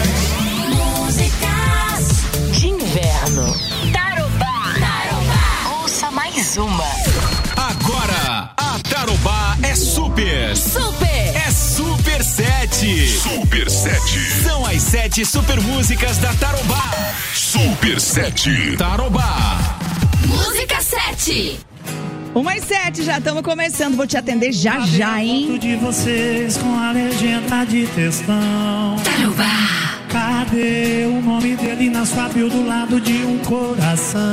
Músicas de inverno. Tarobá. Tarobá. Ouça mais uma. Agora, a Tarobá é super. Super. É Super sete. Super sete. São as sete super músicas da Tarobá. Super sete. Tarobá. Música sete. Uma e sete, já estamos começando. Vou te atender já já, hein? De vocês com a legenda de textão. Tarobá. Cadê o nome dele na sua bio do lado de um coração?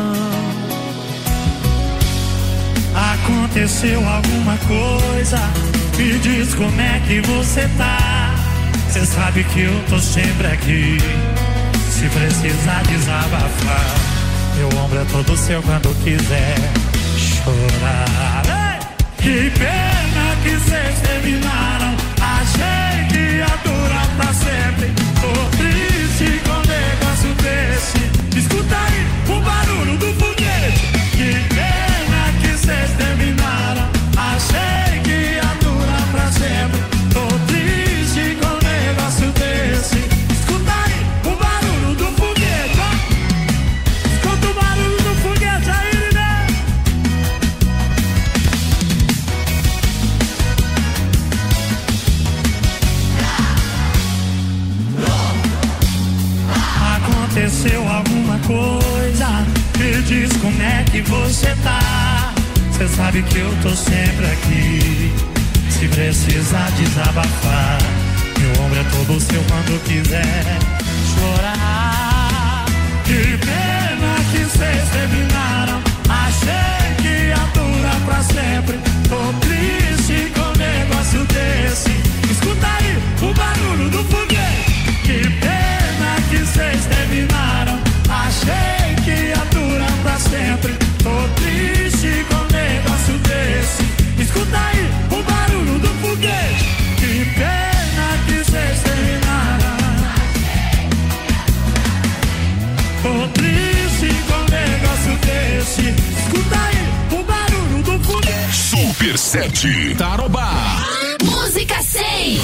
Aconteceu alguma coisa? Me diz como é que você tá. Cê sabe que eu tô sempre aqui. Se precisar desabafar, meu ombro é todo seu quando quiser chorar. Que pena que vocês terminaram. Achei que ia durar pra sempre. Tô triste com um negócio desse. Escuta aí o barulho do foguete. Que pena que vocês terminaram. Achei que ia durar pra sempre. Tô triste com um negócio desse. Escuta aí o barulho do foguete, ó. Escuta o barulho do foguete aí, né? Aconteceu alguma coisa? Me diz como é que você tá. Cê sabe que eu tô sempre aqui. Se precisar desabafar, meu ombro é todo seu quando quiser chorar. Que pena que cês terminaram. Achei que ia durar pra sempre. Tô triste com um negócio desse. Escuta aí o barulho do foguete. Que pena que cês terminaram. Achei que ia durar pra sempre. Tô triste com um negócio desse. Escuta aí o barulho do foguete. Que pena que cês terminaram. Tô triste. sete, Tarobá. Música seis.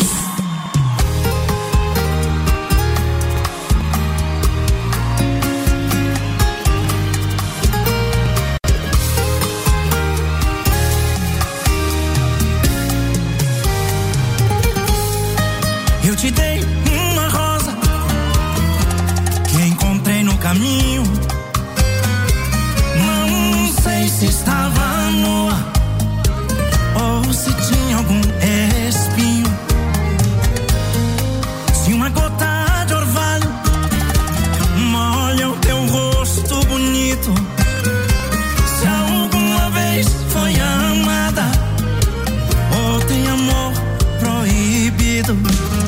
Eu te dei uma rosa que encontrei no caminho. Não sei se estava nua ou se tinha algum espinho. Se uma gota de orvalho molha o teu rosto bonito, se alguma vez foi amada ou tem amor proibido.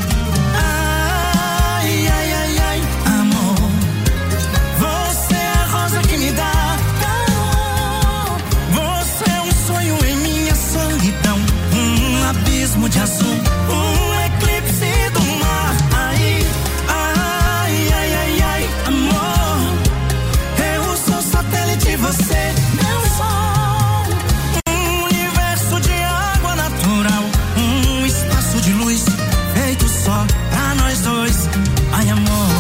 Ai, ai, ai, ai, amor, você é a rosa que me dá calor. Você é um sonho em minha solidão, um abismo de azul, um eclipse do mar. Ai, ai, ai, ai, ai, amor, eu sou satélite, você meu sol, um universo de água natural, um espaço de luz feito só pra nós dois. Ai, amor,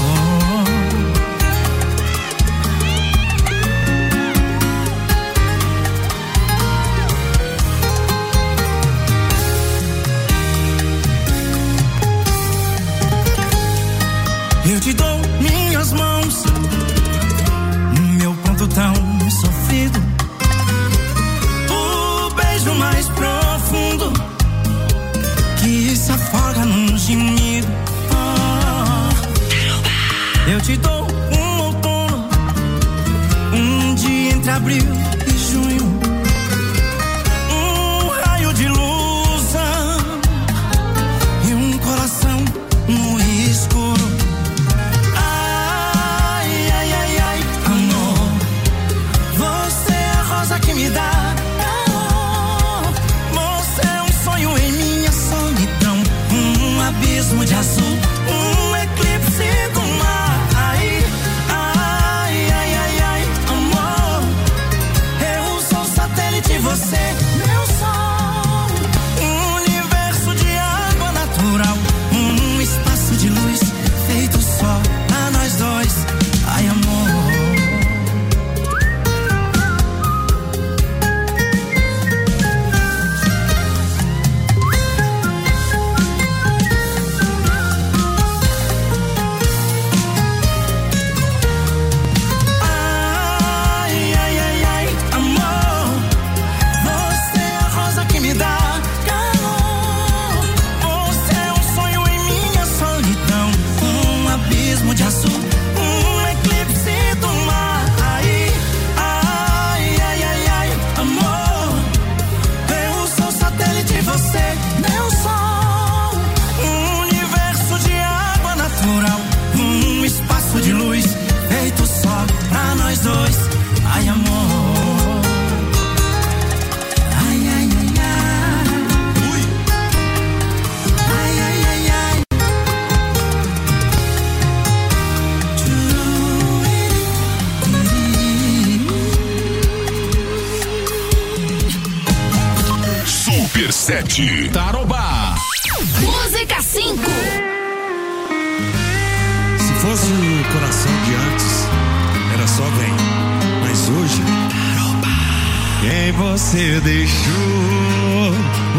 eu te dou minhas mãos, meu pranto tão sofrido, o beijo mais profundo que se afoga num gemido. Oh, eu te dou um outono, um dia entre abril e junho, um raio de luz e um coração no escuro. Ai, ai, ai, ai, amor, você é a rosa que me dá calor. Você é um sonho em minha solidão, um abismo de azul, um eclipse do mar. Ai, ai, ai, ai, ai, amor, eu sou satélite, você meu sol, um universo de água natural, um espaço de luz feito só pra nós dois. Ai, amor, ai, ai, ai, ai, amor, você é a rosa que me dá calor. Você é um sonho em minha solidão, um abismo de azul, um eclipse do mar. Ai, ai, ai, ai, ai, amor, eu sou satélite, você meu sol, um universo de água natural, um espaço de luz feito só pra nós dois. Ai, amor, ai, ai, ai, ai, ai, ai, ai, ai. Super sete, Tarobá. Música cinco. Se fosse o coração de antes, era só vem. Mas hoje, quem você deixou?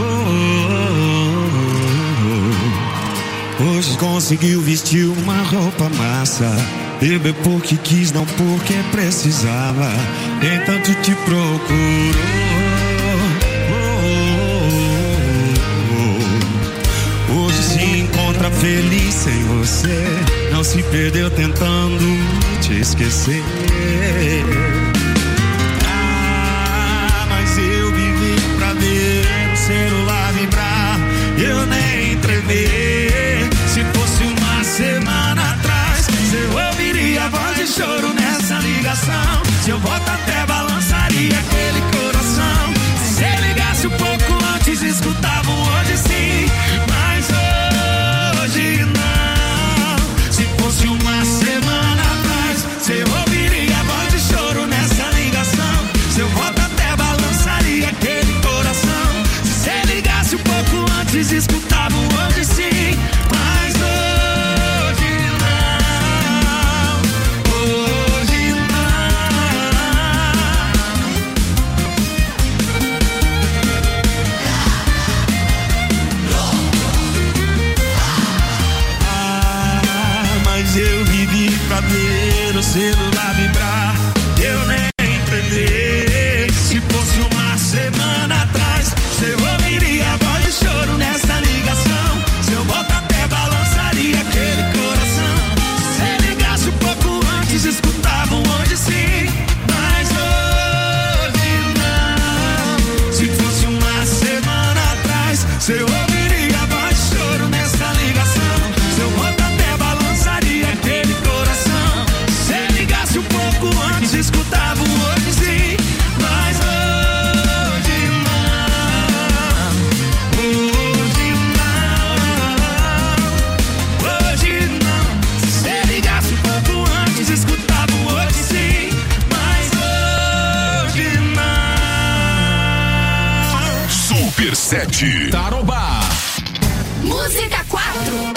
Hoje conseguiu vestir uma roupa massa, beber porque quis, não porque precisava. Nem tanto te procurou. Hoje se encontra feliz sem você, não se perdeu tentando te esquecer. Ah, mas eu vivi pra ver o celular vibrar, eu nem tremer. Se fosse uma semana atrás, eu ouviria a voz de choro nessa ligação. Seu voto até balançaria aquele coração. Se você ligasse um pouco antes, escutava um hoje sim, mas hoje não. Se fosse uma semana atrás, você ouviria a voz de choro escutava hoje sim, mas hoje não, hoje não, hoje não. Se você ligasse um pouco antes, escutava hoje sim, mas hoje não. Super sete Tarobá. Música quatro.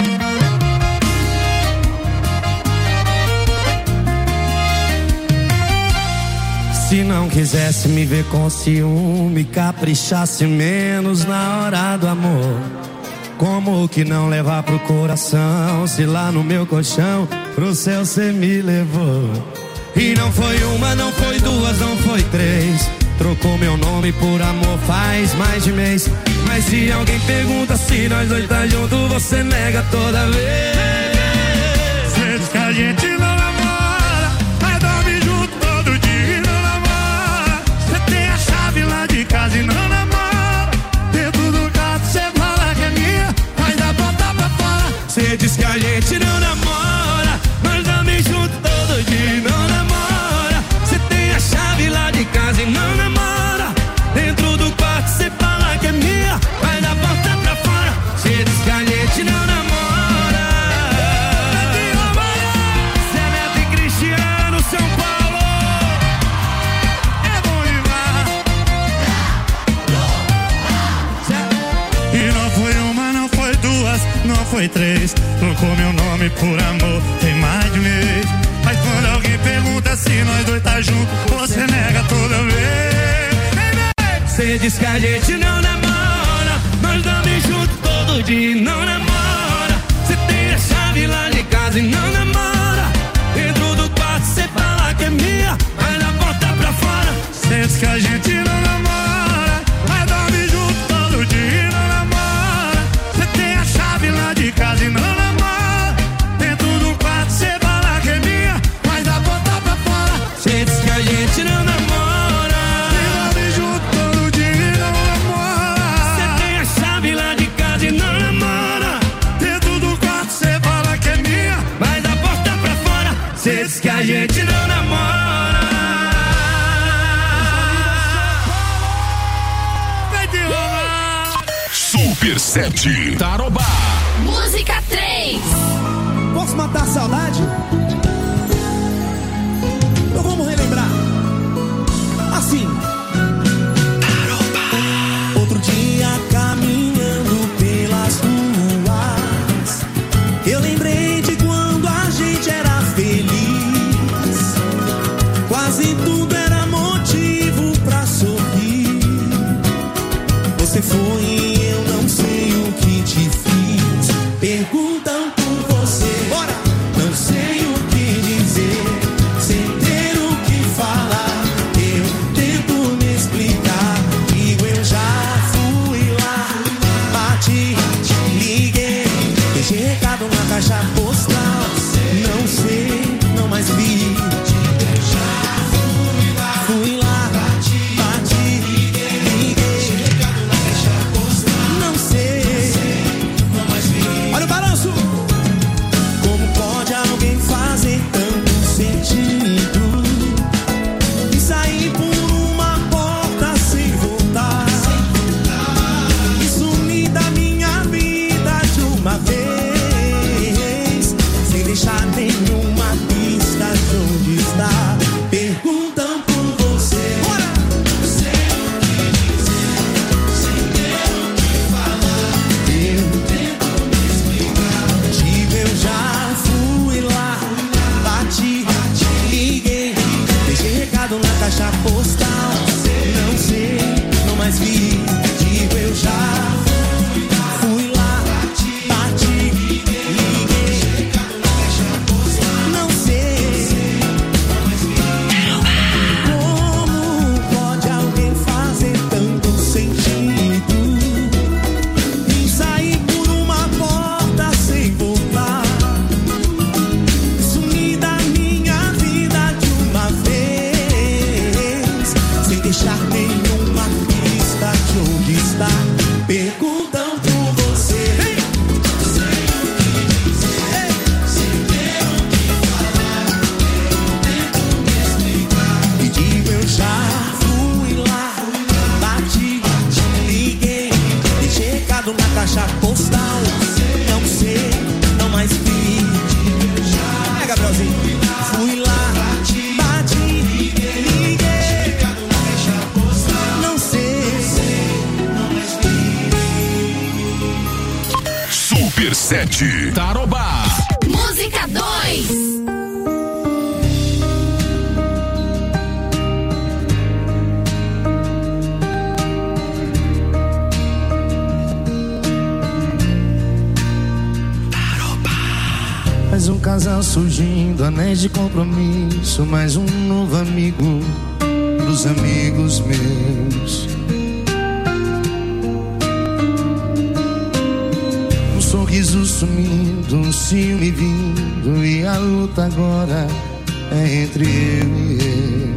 Se não quisesse me ver com ciúme, caprichasse menos na hora do amor. Como que não levar pro coração, se lá no meu colchão pro céu cê me levou? E não foi uma, não foi duas, não foi três. Trocou meu nome por amor faz mais de mês. Mas se alguém pergunta se nós dois tá junto, você nega toda vez. Cê diz que a gente não namora, mas dorme junto todo dia e não namora. Cê tem a chave lá de casa e não namora. Dentro do quarto cê fala que é minha, mas dá botar pra fora. Cê diz que a gente não namora, mas dorme junto todo dia e não namora. Cê tem a chave lá de casa e não namora. Dentro do quarto cê fala que é minha, vai da porta pra fora. Cê diz que a gente não namora. Cê é Neto e Cristiano, São Paulo. É bom demais. E não foi uma, não foi duas, não foi três. Trocou meu nome por amor, tem mais de mês. Mas quando alguém pergunta se nós dois tá junto, você nega toda vez. Cê diz que a gente não namora, nós dorme junto todo dia e não namora. Cê tem a chave lá de casa e não namora. Dentro do quarto cê fala que é minha, mas na porta pra fora. Cê diz que a gente não namora, mas dorme junto todo dia e não namora. Cê tem a chave lá de casa e não namora. Dentro do quarto cê fala que é minha, mas na porta pra fora. Cê diz que a gente não namora. Cê diz que a gente não namora. Vai derrubar. Super sete Tarobá. Música três. Posso matar a saudade? Então vamos relembrar. Assim. Tarobá. Outro dia caminhando pelas ruas, eu lembrei de quando a gente era feliz. Quase tudo era motivo pra sorrir. Você foi e eu não sei o que te fiz. Perguntam por você, bora. Não sei o que dizer, sem ter o que falar. Eu tento me explicar. Digo, eu já fui lá, bati, liguei, deixei recado na caixa postal. Não sei, não mais vi. Fui lá, bati, bati, liguei, liguei, não sei, não mais vi. Olha o balanço. Como pode alguém fazer tanto sentido e sair por uma porta sem voltar, e sumir da minha vida de uma vez, sem deixar nenhuma pista de onde está. Perguntam por você, bora. Não sei o que dizer, sem ter o que falar. Eu tento me explicar. Digo, eu já fui lá, bati, liguei, deixei recado na caixa postal. Não sei, não mais vi. Digo, eu já fui lá, bati, liguei, não sei. Como pode alguém fazer tanto sentido e sair por uma porta sem voltar, sumir da minha vida de uma vez, sem deixar nenhuma pista de onde está. caixa postal. Não sei, não mais vi. É, Gabrielzinho. Fui lá, bati, liguei. Não sei, não mais vi. Super sete Tarobá. Música dois. Mais um casal surgindo, anéis de compromisso. Mais um novo amigo dos amigos meus. Um sorriso sumindo, um ciúme vindo. E a luta agora é entre eu e ele.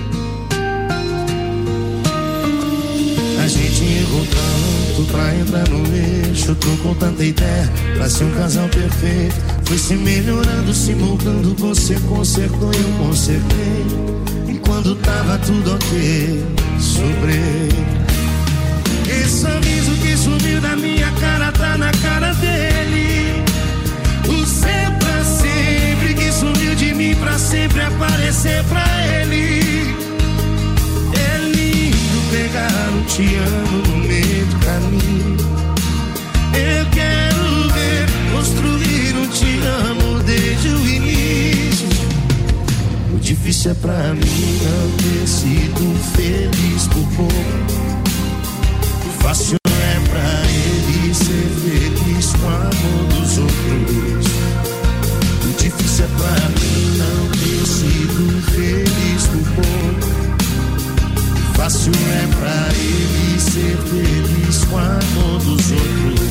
A gente errou tanto pra entrar no eixo. Tô com tanta ideia pra ser um casal perfeito. Foi se melhorando, se moldando. Você consertou e eu consertei. E quando tava tudo ok, sobrei. Esse sorriso que sumiu da minha cara tá na cara dele. O ser pra sempre que sumiu de mim pra sempre aparecer pra ele. É lindo pegar um te amo no meio do caminho. Eu quero ver construir um te amo desde o início. O difícil é pra mim não ter sido feliz por pouco. O fácil é pra ele ser feliz com o amor dos outros. O difícil é pra mim não ter sido feliz por pouco. O fácil é pra ele ser feliz com o amor dos outros.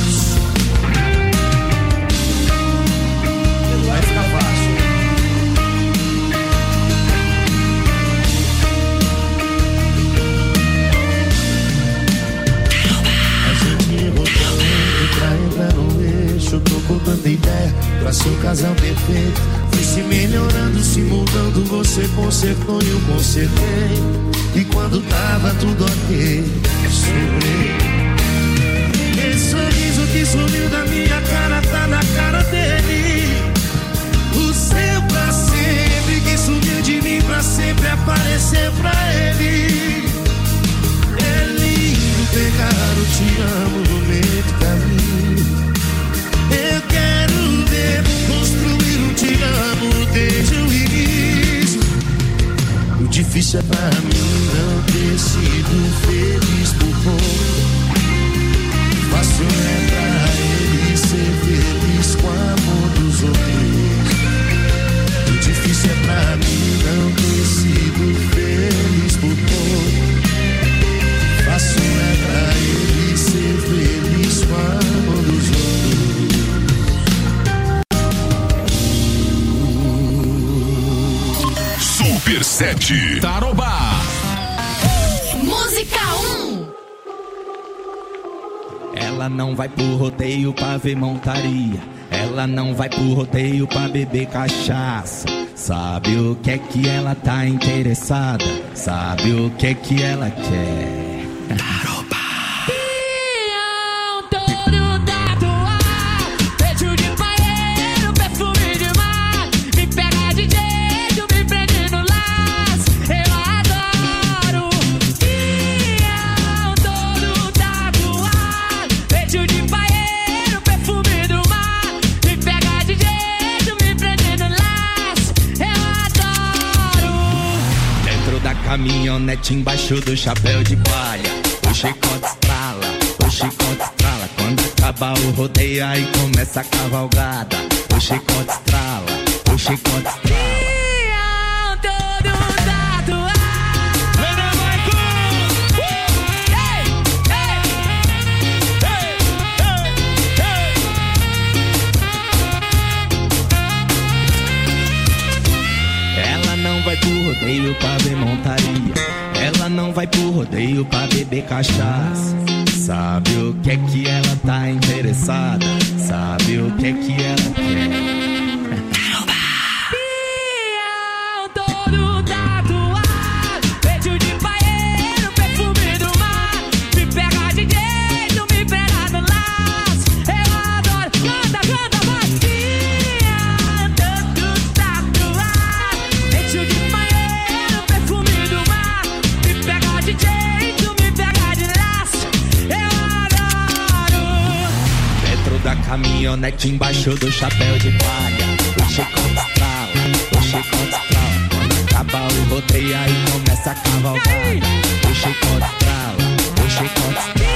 Vai ficar fácil. A gente errou tanto pra entrar no eixo. Tô com tanta ideia pra ser um casal perfeito. Fui se melhorando, se moldando. Você consertou e eu consertei. E quando tava tudo ok, sobrei. Esse sorriso que sumiu da minha cara tá na cara dele. O seu pra sempre que sumiu de mim pra sempre aparecer pra ele. É lindo pegar o te amo no meio do caminho. Eu quero ver construir um te amo desde o início. O difícil é pra mim não ter sido feliz por pouco. Fácil é pra ele ser feliz com o amor dos outros. O difícil é pra mim não ter sido feliz por pouco. Fácil é pra ele ser feliz com o amor dos outros. Super sete Tarobá. Música um. Ela não vai pro rodeio pra ver montaria. Ela não vai pro rodeio pra beber cachaça. Sabe o que é que ela tá interessada? Sabe o que é que ela quer? Caminhonete embaixo do chapéu de palha. O chicote estrala, o chicote estrala. Quando acaba o rodeio aí começa a cavalgada. O chicote estrala, o chicote estrala. Vai pro rodeio pra ver montaria. Ela não vai pro rodeio pra beber cachaça. Sabe o que é que ela tá interessada? Sabe o que é que ela quer? Todo tatuado, peito de paeiro, perfume do mar. Me pega de jeito, me pega do lado. caminhonete embaixo do chapéu de palha. O chicote estrala, o chicote estrala. Quando acaba o rodeio aí começa a cavalgada. O chicote estrala, o chicote estrala.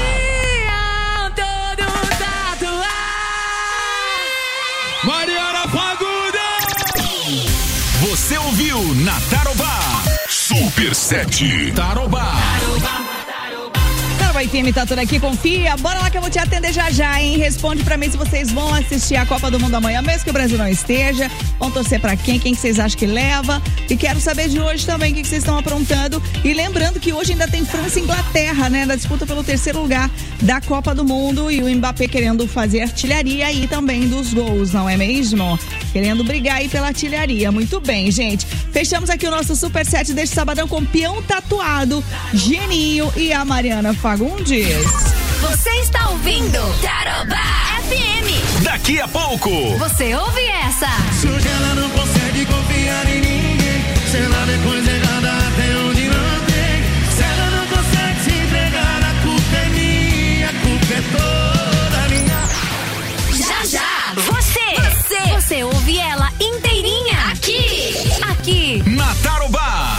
Mariana Fagundes! Você ouviu na Tarobá Super sete Tarobá. Tarobá F M tá tudo aqui, confia. Bora lá que eu vou te atender já já, hein? Responde pra mim se vocês vão assistir a Copa do Mundo amanhã, mesmo que o Brasil não esteja. Vão torcer pra quem? Quem que vocês acham que leva? E quero saber de hoje também o que, que vocês estão aprontando. E lembrando que hoje ainda tem França e Inglaterra, né? Na disputa pelo terceiro lugar da Copa do Mundo. E o Mbappé querendo fazer artilharia aí também dos gols, não é mesmo? Querendo brigar aí pela artilharia. Muito bem, gente. Fechamos aqui o nosso Super Set deste sabadão com Peão Tatuado, Geninho e a Mariana Fagundes. Você está ouvindo Tarobá F M. Daqui a pouco você ouve essa. Se hoje ela não consegue confiar em ninguém, se ela depois errada até onde não tem, se ela não consegue se entregar, a culpa é minha, a culpa é toda minha. Já já você, você, você ouve ela inteirinha aqui, aqui na Tarobá.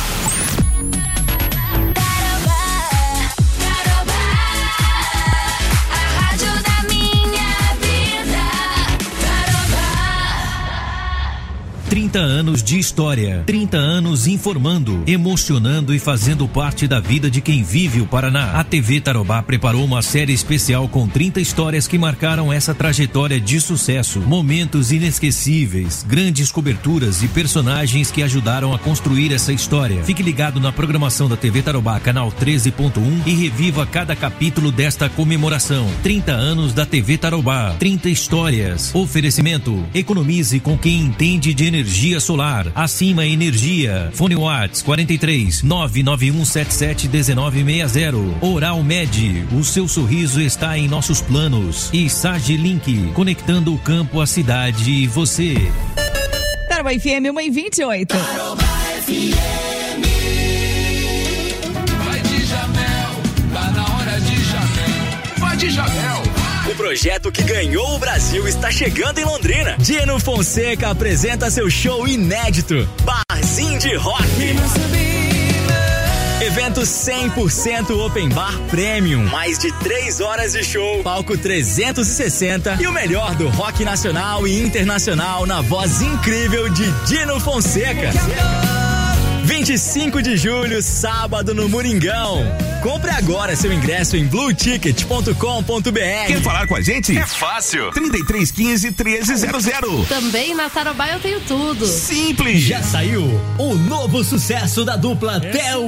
trinta anos de história, trinta anos informando, emocionando e fazendo parte da vida de quem vive o Paraná. A T V Tarobá preparou uma série especial com trinta histórias que marcaram essa trajetória de sucesso, momentos inesquecíveis, grandes coberturas e personagens que ajudaram a construir essa história. Fique ligado na programação da T V Tarobá, canal treze ponto um, e reviva cada capítulo desta comemoração. trinta anos da T V Tarobá, trinta histórias. Oferecimento: economize com quem entende de energia. Energia solar, Acima Energia. Fone Whats quarenta e três, nove nove um sete sete, um nove seis zero. Oral Med, o seu sorriso está em nossos planos. E Sage Link, conectando o campo, a cidade e você. Tarobá F M uma e vinte e oito. Tarobá F M. Vai de Jamel, tá na hora de Jamel. Vai de Jamel. O projeto que ganhou o Brasil está chegando em Londrina. Dino Fonseca apresenta seu show inédito, Barzinho de Rock. Evento cem por cento Open Bar Premium. Mais de três horas de show, palco trezentos e sessenta e o melhor do rock nacional e internacional na voz incrível de Dino Fonseca. vinte e cinco de julho, sábado no Moringão. Compre agora seu ingresso em blue ticket ponto com ponto b r. Quer falar com a gente? É fácil. trinta e três quinze, treze zero zero. Também na Tarobá eu tenho tudo. Simples. Já saiu o novo sucesso da dupla Theo